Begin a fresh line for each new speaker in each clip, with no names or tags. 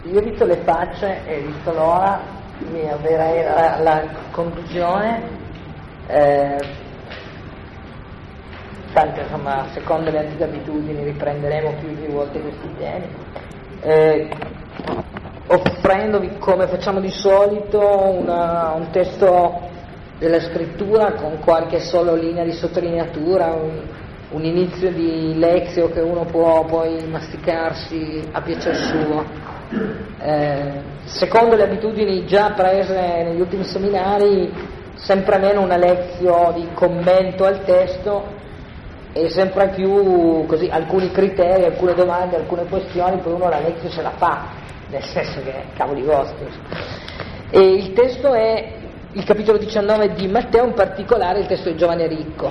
Io ho visto le facce e visto l'ora, mi avverrei alla conclusione, tanto insomma secondo le antiche abitudini riprenderemo più di volte questi temi, offrendovi come facciamo di solito un testo della scrittura con qualche solo linea di sottolineatura, un inizio di lezio che uno può poi masticarsi a piacer suo. Secondo le abitudini già prese negli ultimi seminari, sempre meno una lezio di commento al testo e sempre più così alcuni criteri, alcune domande, alcune questioni, poi uno la lezio se la fa, nel senso che cavoli vostri. E il testo è il capitolo 19 di Matteo, in particolare il testo di Giovane Ricco,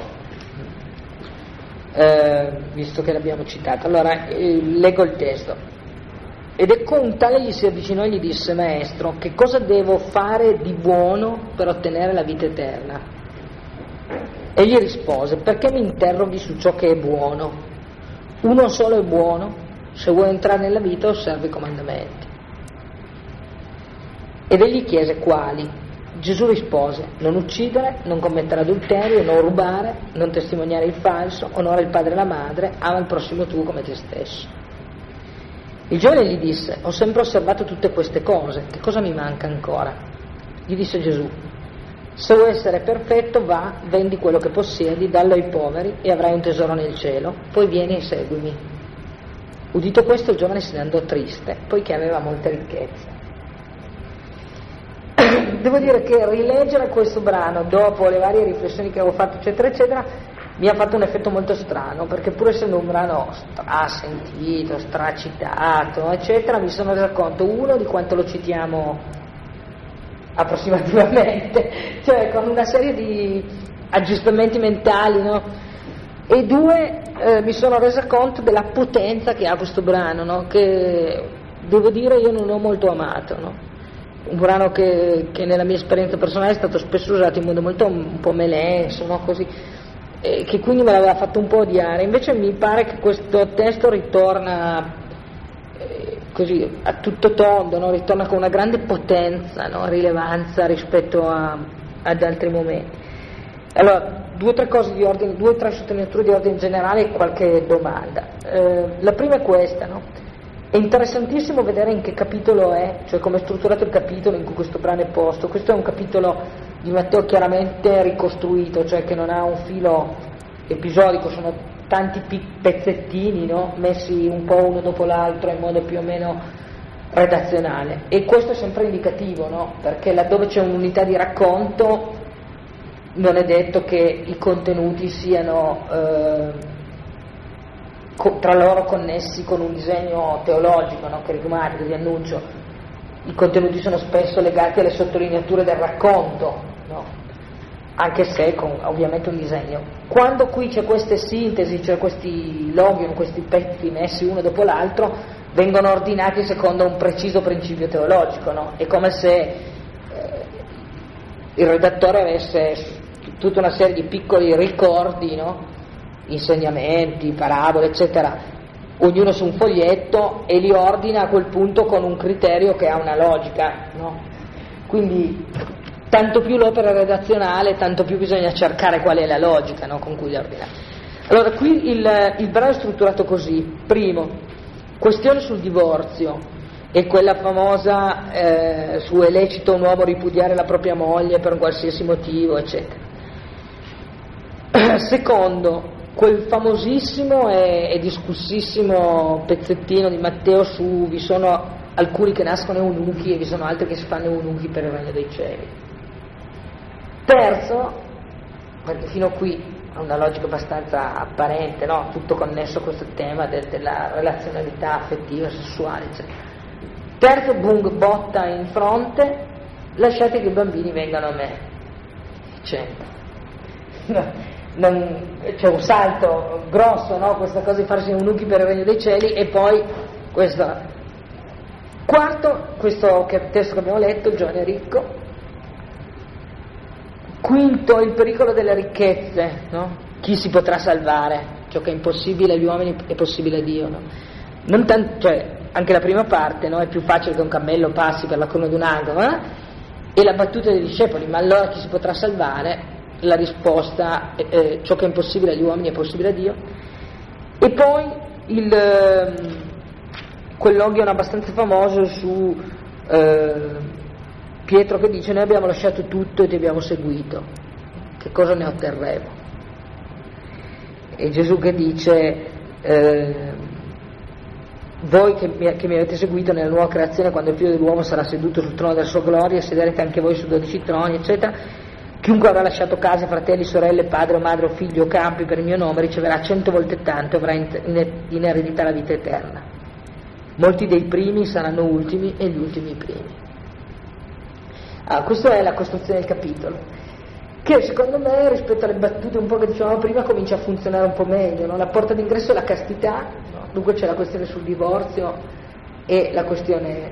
visto che l'abbiamo citato. Allora leggo il testo. Ed ecco un tale gli si avvicinò e gli disse: Maestro, che cosa devo fare di buono per ottenere la vita eterna? Egli rispose: perché mi interroghi su ciò che è buono? Uno solo è buono, se vuoi entrare nella vita osserva i comandamenti. Ed egli chiese: quali? Gesù rispose: non uccidere, non commettere adulterio, non rubare, non testimoniare il falso, onora il padre e la madre, ama il prossimo tuo come te stesso. Il giovane gli disse: ho sempre osservato tutte queste cose, che cosa mi manca ancora? Gli disse Gesù: se vuoi essere perfetto, va, vendi quello che possiedi, dallo ai poveri e avrai un tesoro nel cielo, poi vieni e seguimi. Udito questo, il giovane se ne andò triste, poiché aveva molte ricchezze. Devo dire che rileggere questo brano dopo le varie riflessioni che avevo fatto eccetera eccetera mi ha fatto un effetto molto strano, perché pur essendo un brano strasentito, stracitato eccetera, mi sono reso conto, uno, di quanto lo citiamo approssimativamente, cioè con una serie di aggiustamenti mentali, no? E due, mi sono resa conto della potenza che ha questo brano, no? Che devo dire io non ho molto amato, no? Un brano che nella mia esperienza personale è stato spesso usato in modo molto un po' melenso, no? Così, che quindi me l'aveva fatto un po' odiare. Invece mi pare che questo testo ritorna così a tutto tondo, no? Ritorna con una grande potenza, no? Rilevanza rispetto ad altri momenti. Allora, due o tre sottolineature di ordine generale e qualche domanda. La prima è questa, no? È interessantissimo vedere in che capitolo è, cioè come è strutturato il capitolo in cui questo brano è posto. Questo è un capitolo di Matteo chiaramente ricostruito, cioè che non ha un filo episodico, sono tanti pezzettini, no? Messi un po' uno dopo l'altro in modo più o meno redazionale, e questo è sempre indicativo, no? Perché laddove c'è un'unità di racconto non è detto che i contenuti siano tra loro connessi con un disegno teologico, no? Carismatico, di annuncio. I contenuti sono spesso legati alle sottolineature del racconto, no? Anche se con ovviamente un disegno. Quando qui c'è queste sintesi, cioè questi loghi, questi pezzi messi uno dopo l'altro, vengono ordinati secondo un preciso principio teologico, no? È come se il redattore avesse tutta una serie di piccoli ricordi, no? Insegnamenti, parabole, eccetera, ognuno su un foglietto, e li ordina a quel punto con un criterio che ha una logica, no? Quindi tanto più l'opera è redazionale, tanto più bisogna cercare qual è la logica, no? Con cui li ordina. Allora qui il brano è strutturato così: primo, questione sul divorzio, e quella famosa su è lecito un uomo ripudiare la propria moglie per un qualsiasi motivo, eccetera. Secondo, quel famosissimo e discussissimo pezzettino di Matteo su vi sono alcuni che nascono eunuchi e vi sono altri che si fanno eunuchi per il regno dei cieli. Terzo, perché fino a qui ha una logica abbastanza apparente, no? Tutto connesso a questo tema della relazionalità affettiva, sessuale, eccetera. Terzo, botta in fronte: lasciate che i bambini vengano a me. C'è un salto grosso, no? Questa cosa di farsi eunuchi per il regno dei cieli, e poi questo. Quarto, questo testo che abbiamo letto, il giovane ricco. Quinto, il pericolo delle ricchezze, no? Chi si potrà salvare? Ciò che è impossibile agli uomini è possibile a Dio, no? Non tanto, cioè, anche la prima parte, no? È più facile che un cammello passi per la corona di un ago, e la battuta dei discepoli, ma allora chi si potrà salvare? La risposta, ciò che è impossibile agli uomini è possibile a Dio. E poi quell'oghion abbastanza famoso su Pietro che dice: noi abbiamo lasciato tutto e ti abbiamo seguito, che cosa ne otterremo? E Gesù che dice: voi che mi avete seguito nella nuova creazione, quando il figlio dell'uomo sarà seduto sul trono della sua gloria, sederete anche voi su 12 troni, eccetera. Chiunque avrà lasciato casa, fratelli, sorelle, padre o madre o figlio o campi per il mio nome riceverà 100 volte tanto e avrà in eredità la vita eterna. Molti dei primi saranno ultimi e gli ultimi primi. Questa è la costruzione del capitolo, che secondo me rispetto alle battute un po' che dicevamo prima comincia a funzionare un po' meglio, no? La porta d'ingresso è la castità, no? Dunque c'è la questione sul divorzio e la questione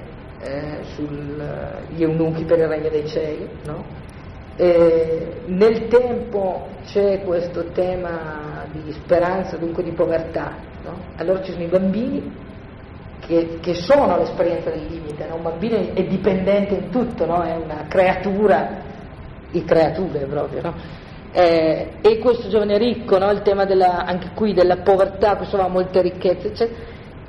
sugli eunuchi per il regno dei cieli, no? Nel tempo c'è questo tema di speranza, dunque di povertà, no? Allora ci sono i bambini che sono l'esperienza del limite, no? Un bambino è dipendente in tutto, no? È una creatura di creature proprio, no? E questo giovane ricco, no? Il tema anche qui della povertà, questo va a molte ricchezze, eccetera.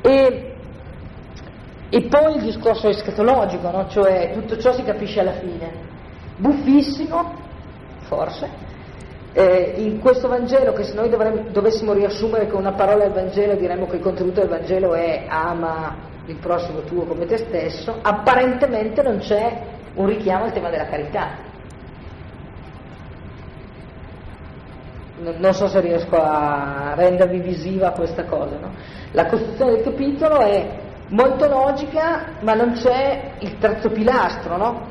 E poi il discorso escatologico, no? Cioè tutto ciò si capisce alla fine. Buffissimo, forse, in questo Vangelo, che se noi dovessimo riassumere con una parola il Vangelo, diremmo che il contenuto del Vangelo è: ama il prossimo tuo come te stesso. Apparentemente non c'è un richiamo al tema della carità. Non so se riesco a rendervi visiva questa cosa, no? La costruzione del capitolo è molto logica, ma non c'è il terzo pilastro, no?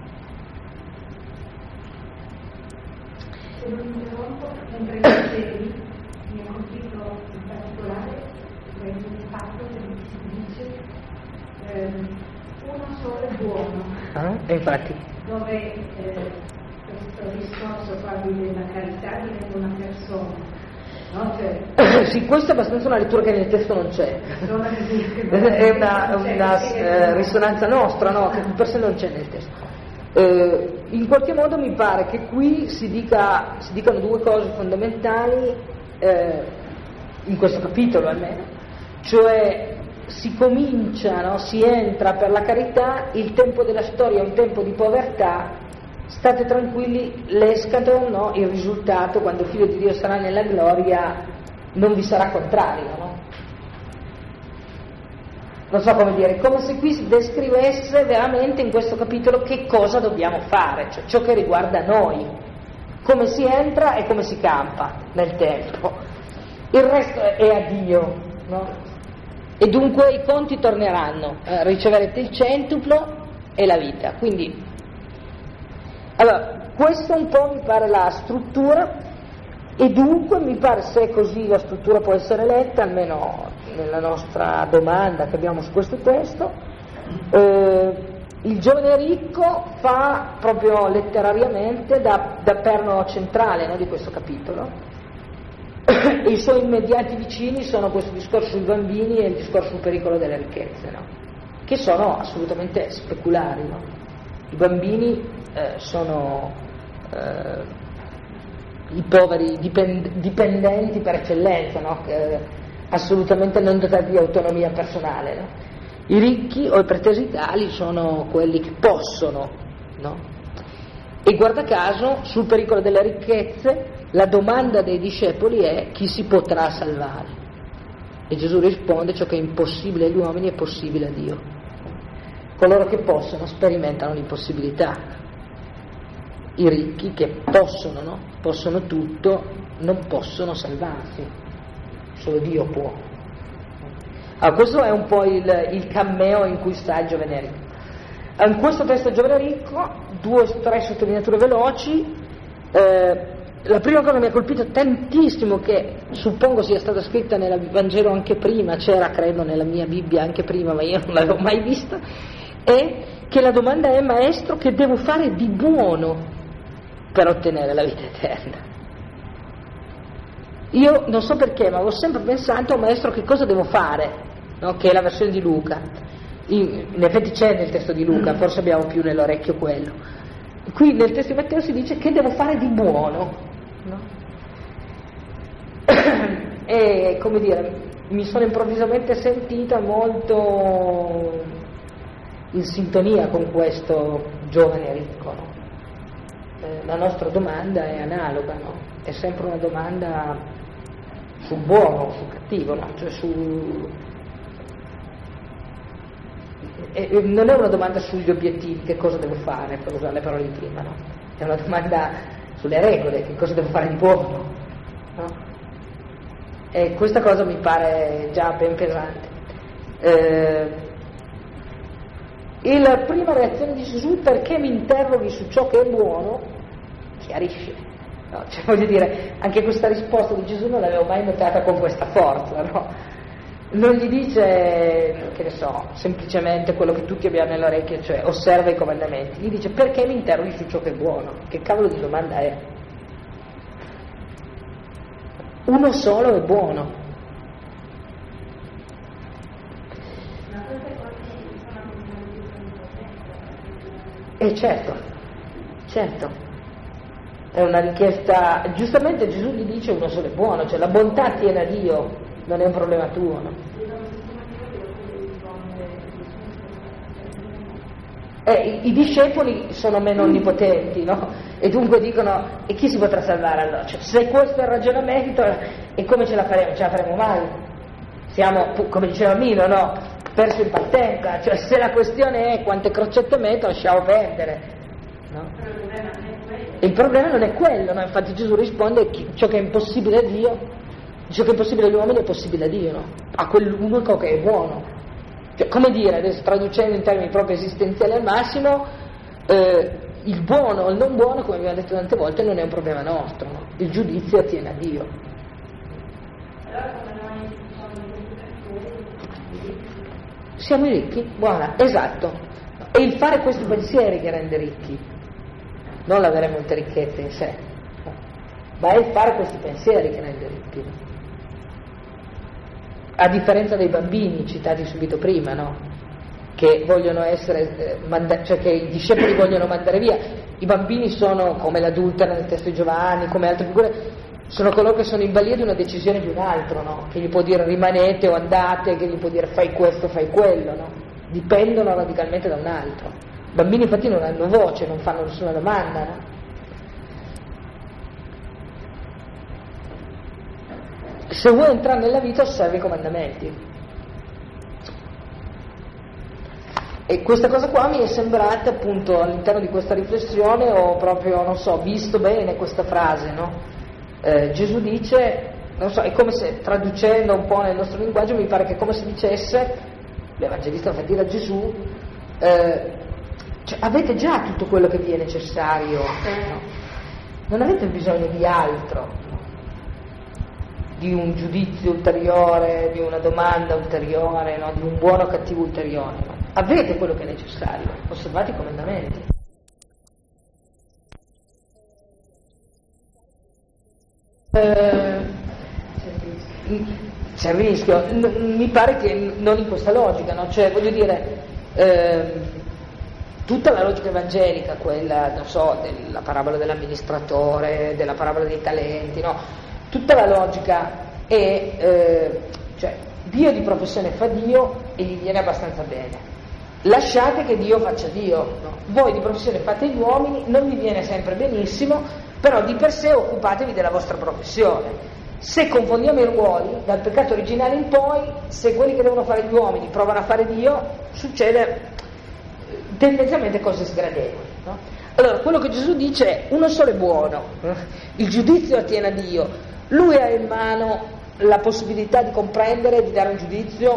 Se non interrompo, mentre dicevi, mi ha colpito in particolare il fatto che si dice uno solo è buono.
Infatti.
Dove questo discorso qua della carità diventa una persona, no? Cioè,
sì, questa è abbastanza una lettura che nel testo non c'è. È una risonanza nostra, no? Che per sé non c'è nel testo. In qualche modo mi pare che qui si dicano due cose fondamentali in questo capitolo almeno, cioè si comincia, no? Si entra per la carità, il tempo della storia è un tempo di povertà, state tranquilli, l'escaton, no? Il risultato, quando il figlio di Dio sarà nella gloria, non vi sarà contrario, no? Non so come dire, come se qui si descrivesse veramente in questo capitolo che cosa dobbiamo fare, cioè ciò che riguarda noi, come si entra e come si campa nel tempo. Il resto è a Dio, no? E dunque i conti torneranno, riceverete il centuplo e la vita. Quindi, allora, questa un po' mi pare la struttura, e dunque mi pare, se così la struttura può essere letta, almeno nella nostra domanda che abbiamo su questo testo, il giovane ricco fa proprio letterariamente da perno centrale, no, di questo capitolo, e i suoi immediati vicini sono questo discorso sui bambini e il discorso sul pericolo delle ricchezze, no? Che sono assolutamente speculari, no? I bambini sono i poveri dipendenti per eccellenza, no? Assolutamente non dotati di autonomia personale, no? I ricchi o i pretesi tali sono quelli che possono, no? E guarda caso, sul pericolo delle ricchezze, la domanda dei discepoli è: chi si potrà salvare? E Gesù risponde: ciò che è impossibile agli uomini è possibile a Dio. Coloro che possono sperimentano l'impossibilità. I ricchi che possono, no? Possono tutto, non possono salvarsi. Solo Dio può. Allora, questo è un po' il cameo in cui sta il giovane ricco. In questo testo il giovane ricco, 2 o 3 sottolineature veloci. La prima cosa che mi ha colpito tantissimo, che suppongo sia stata scritta nel Vangelo anche prima, c'era credo nella mia Bibbia anche prima, ma io non l'avevo mai vista, è che la domanda è: maestro, che devo fare di buono per ottenere la vita eterna? Io non so perché, ma avevo sempre pensato: maestro, che cosa devo fare no? Che è la versione di Luca. In effetti c'è nel testo di Luca, forse abbiamo più nell'orecchio quello. Qui nel testo di Matteo si dice che devo fare di buono, no? E come dire, mi sono improvvisamente sentita molto in sintonia con questo giovane ricco, no? La nostra domanda è analoga, no? È sempre una domanda sul buono, sul cattivo, no? Cioè non è una domanda sugli obiettivi, che cosa devo fare, per usare le parole di prima, no? È una domanda sulle regole, che cosa devo fare di buono, no? E questa cosa mi pare già ben pesante. E la prima reazione di Gesù, perché mi interroghi su ciò che è buono, chiarisce, no? Cioè, voglio dire, anche questa risposta di Gesù non l'avevo mai notata con questa forza, no? Non gli dice, che ne so, semplicemente quello che tutti abbiamo nell'orecchio, cioè osserva i comandamenti. Gli dice: perché mi interroghi su ciò che è buono? Che cavolo di domanda è? Uno solo è buono. Certo, è una richiesta. Giustamente Gesù gli dice: uno solo è buono, cioè la bontà tiene a Dio, non è un problema tuo, no? I discepoli sono meno onnipotenti, no? E dunque dicono: e chi si potrà salvare allora? Cioè, se questo è il ragionamento, e come ce la faremo? Ce la faremo mai? Siamo, come diceva Milo, no? Perso in partenza, cioè se la questione è quante crocette metto, lasciamo perdere, no? Il problema non è quello, no? Infatti Gesù risponde: ciò che è impossibile a Dio, ciò che è impossibile agli uomini è possibile a Dio, no? A quell'unico che è buono. Cioè, come dire, adesso traducendo in termini proprio esistenziali al massimo, il buono o il non buono, come abbiamo detto tante volte, non è un problema nostro, no? Il giudizio attiene a Dio. Siamo ricchi? Buona, esatto. È il fare questi pensieri che rende ricchi, non l'avere molte ricchezze in sé, ma è il fare questi pensieri che rende ricchi. A differenza dei bambini citati subito prima, no? Che vogliono essere, cioè che i discepoli vogliono mandare via. I bambini sono come l'adultera nel testo di Giovanni, come altre figure, sono coloro che sono in balia di una decisione di un altro, no? Che gli può dire rimanete o andate, che gli può dire fai questo, fai quello, no? Dipendono radicalmente da un altro. I bambini infatti non hanno voce, non fanno nessuna domanda, no? Se vuoi entrare nella vita, osservi i comandamenti. E questa cosa qua mi è sembrata, appunto, all'interno di questa riflessione, ho proprio, non so, visto bene questa frase, no? Gesù dice, non so, è come se, traducendo un po' nel nostro linguaggio, mi pare che è come se dicesse, l'Evangelista infatti da Gesù, cioè, avete già tutto quello che vi è necessario, no? Non avete bisogno di altro, no? Di un giudizio ulteriore, di una domanda ulteriore, no? Di un buono o cattivo ulteriore, no? Avete quello che è necessario, osservate i comandamenti. C'è il rischio, mi pare che non in questa logica, no? Cioè, voglio dire, tutta la logica evangelica, quella, non so, della parabola dell'amministratore, della parabola dei talenti, no? Tutta la logica è, cioè, Dio di professione fa Dio e gli viene abbastanza bene. Lasciate che Dio faccia Dio, no? Voi di professione fate gli uomini, non vi viene sempre benissimo, però di per sé occupatevi della vostra professione. Se confondiamo i ruoli, dal peccato originale in poi, se quelli che devono fare gli uomini provano a fare Dio, succede tendenzialmente cose sgradevoli, no? Allora, quello che Gesù dice è: uno solo è buono, il giudizio attiene a Dio, lui ha in mano la possibilità di comprendere e di dare un giudizio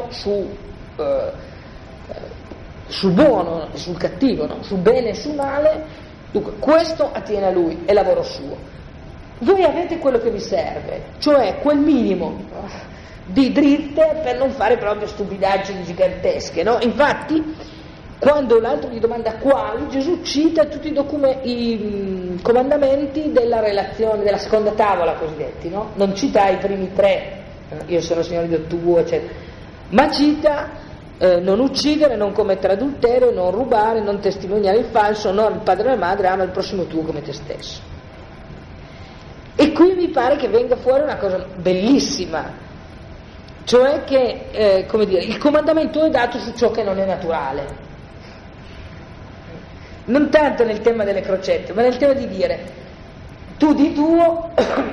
sul buono e sul cattivo, no? Sul bene e sul male. Dunque, questo attiene a lui, è lavoro suo. Voi avete quello che vi serve, cioè quel minimo di dritte per non fare proprio stupidaggini gigantesche, no? Infatti, quando l'altro gli domanda quali, Gesù cita tutti i comandamenti della relazione, della seconda tavola cosiddetti, no? Non cita i primi tre, io sono Signore Dio tuo, eccetera. ma cita non uccidere, non commettere adulterio, non rubare, non testimoniare il falso, onora il padre e la madre, ama il prossimo tuo come te stesso. E qui mi pare che venga fuori una cosa bellissima, cioè che il comandamento è dato su ciò che non è naturale, non tanto nel tema delle crocette, ma nel tema di dire tu di tuo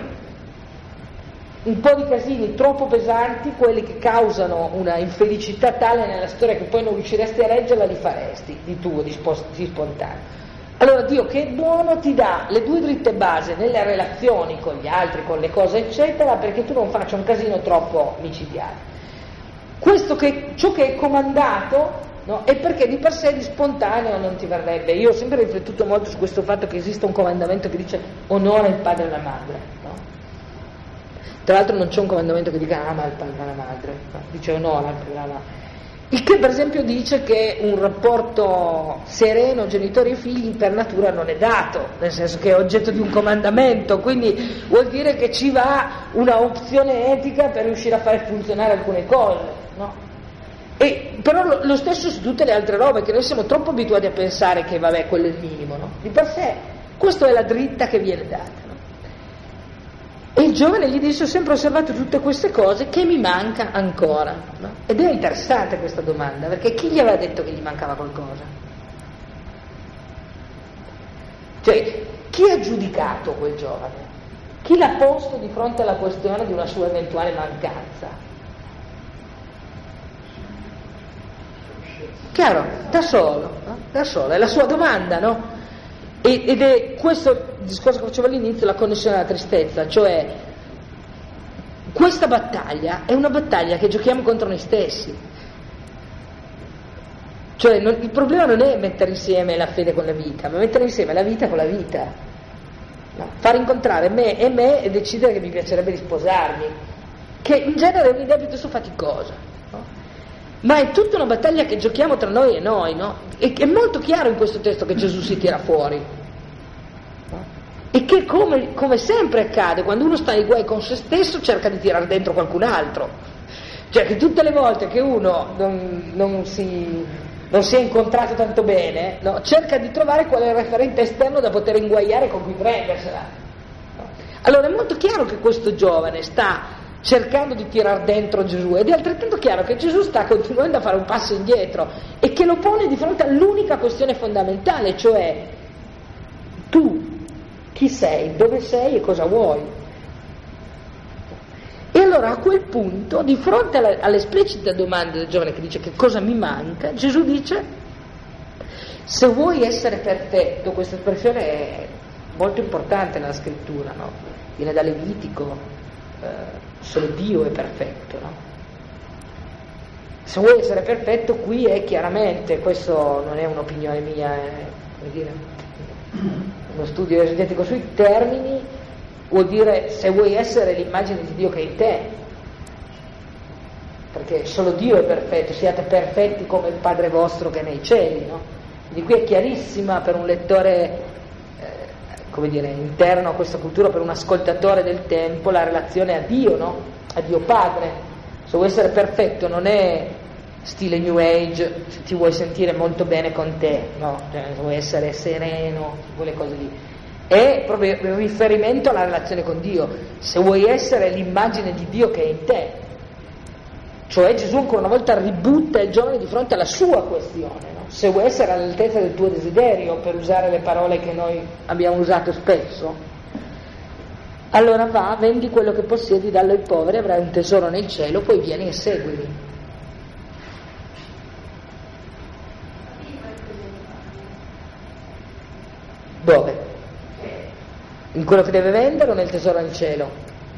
un po' di casini troppo pesanti, quelli che causano una infelicità tale nella storia che poi non riusciresti a reggerla, li faresti di tuo, di spontaneo. Allora Dio, che è buono, ti dà le due dritte base nelle relazioni con gli altri, con le cose eccetera, perché tu non faccia un casino troppo micidiale. Ciò che è comandato, no, è perché di per sé di spontaneo non ti verrebbe. Io ho sempre riflettuto molto su questo fatto che esiste un comandamento che dice onora il padre e la madre, no? Tra l'altro non c'è un comandamento che dica ama il padre e la madre, no? Dice onora il padre e la madre. Il che per esempio dice che un rapporto sereno genitori e figli per natura non è dato, nel senso che è oggetto di un comandamento, quindi vuol dire che ci va una opzione etica per riuscire a fare funzionare alcune cose, no? E però lo stesso su tutte le altre robe, che noi siamo troppo abituati a pensare che vabbè quello è il minimo, no? Di per sé questa è la dritta che viene data, no? E il giovane gli dice: ho sempre osservato tutte queste cose, che mi manca ancora, no? Ed è interessante questa domanda, perché chi gli aveva detto che gli mancava qualcosa? Cioè, chi ha giudicato quel giovane? Chi l'ha posto di fronte alla questione di una sua eventuale mancanza? Chiaro, da solo, no? Da solo, è la sua domanda, no? Ed è questo discorso che facevo all'inizio, la connessione alla tristezza, cioè questa battaglia è una battaglia che giochiamo contro noi stessi, cioè il problema non è mettere insieme la fede con la vita, ma mettere insieme la vita con la vita, no? Far incontrare me e decidere che mi piacerebbe di sposarmi, che in genere è un'idea piuttosto faticosa, no? Ma è tutta una battaglia che giochiamo tra noi e noi, no? E è molto chiaro in questo testo che Gesù si tira fuori, no? E che come sempre accade, quando uno sta ai guai con se stesso cerca di tirare dentro qualcun altro, cioè che tutte le volte che uno non si è incontrato tanto bene, no? Cerca di trovare qual è il referente esterno da poter inguaiare con cui prendersela, no? Allora è molto chiaro che questo giovane sta cercando di tirar dentro Gesù, ed è altrettanto chiaro che Gesù sta continuando a fare un passo indietro e che lo pone di fronte all'unica questione fondamentale, cioè tu chi sei, dove sei e cosa vuoi. E allora a quel punto, di fronte all'esplicita domanda del giovane che dice che cosa mi manca, Gesù dice: se vuoi essere perfetto, questa espressione è molto importante nella scrittura, no? Viene da Levitico, solo Dio è perfetto, no? Se vuoi essere perfetto, qui è chiaramente, questo non è un'opinione mia, è, come dire, uno studio esegetico sui termini, vuol dire se vuoi essere l'immagine di Dio che è in te, perché solo Dio è perfetto, siate perfetti come il Padre vostro che è nei cieli, no? Quindi qui è chiarissima per un lettore come dire, interno a questa cultura, per un ascoltatore del tempo, la relazione a Dio, no? A Dio Padre. Se vuoi essere perfetto non è stile New Age, se ti vuoi sentire molto bene con te, no? Cioè, se vuoi essere sereno, quelle cose lì. È proprio il riferimento alla relazione con Dio. Se vuoi essere l'immagine di Dio che è in te, cioè Gesù ancora una volta ributta il giovane di fronte alla sua questione, no? Se vuoi essere all'altezza del tuo desiderio, per usare le parole che noi abbiamo usato spesso, allora va, vendi quello che possiedi, dallo ai poveri, avrai un tesoro nel cielo, poi vieni e seguimi. Dove? In quello che deve vendere o nel tesoro nel cielo?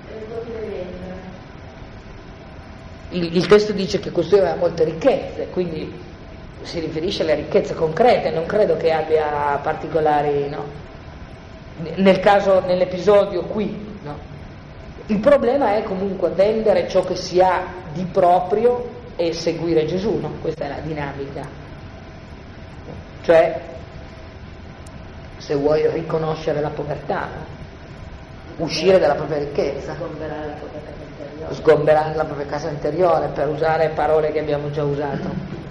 Il testo dice che costui aveva molte ricchezze, quindi si riferisce alle ricchezze concrete, non credo che abbia particolari, no? Nell'episodio qui, no? Il problema è comunque vendere ciò che si ha di proprio e seguire Gesù, no? Questa è la dinamica. Cioè, se vuoi riconoscere la povertà, no? uscire dalla propria ricchezza, sgomberare la propria casa interiore, per usare parole che abbiamo già usato.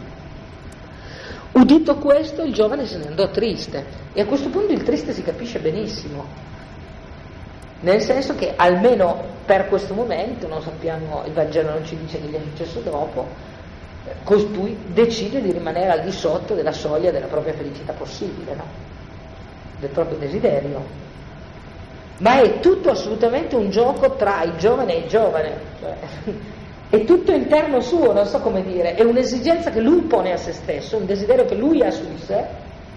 Udito questo, il giovane se ne andò triste, e a questo punto il triste si capisce benissimo, nel senso che almeno per questo momento, non sappiamo, il Vangelo non ci dice che gli è successo dopo, costui decide di rimanere al di sotto della soglia della propria felicità possibile, no? Del proprio desiderio. Ma è tutto assolutamente un gioco tra il giovane e il giovane, cioè, è tutto interno suo, non so come dire, è un'esigenza che lui pone a se stesso, un desiderio che lui ha su di sé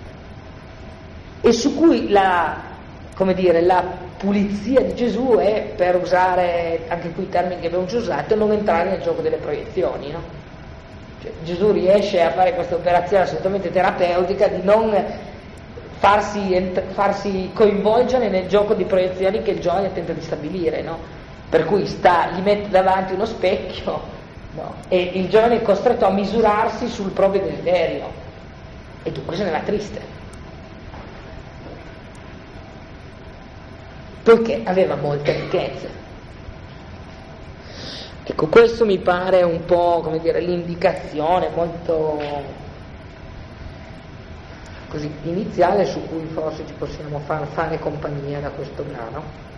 e su cui la pulizia di Gesù è, per usare anche qui i termini che abbiamo già usato, non entrare nel gioco delle proiezioni, no? Cioè, Gesù riesce a fare questa operazione assolutamente terapeutica di non farsi coinvolgere nel gioco di proiezioni che il giovane tenta di stabilire, no? Per cui gli mette davanti uno specchio, no? E il giovane è costretto a misurarsi sul proprio desiderio e dunque se ne va triste, poiché aveva molte ricchezze. Ecco, questo mi pare un po', come dire, l'indicazione molto così iniziale su cui forse ci possiamo fare compagnia da questo brano.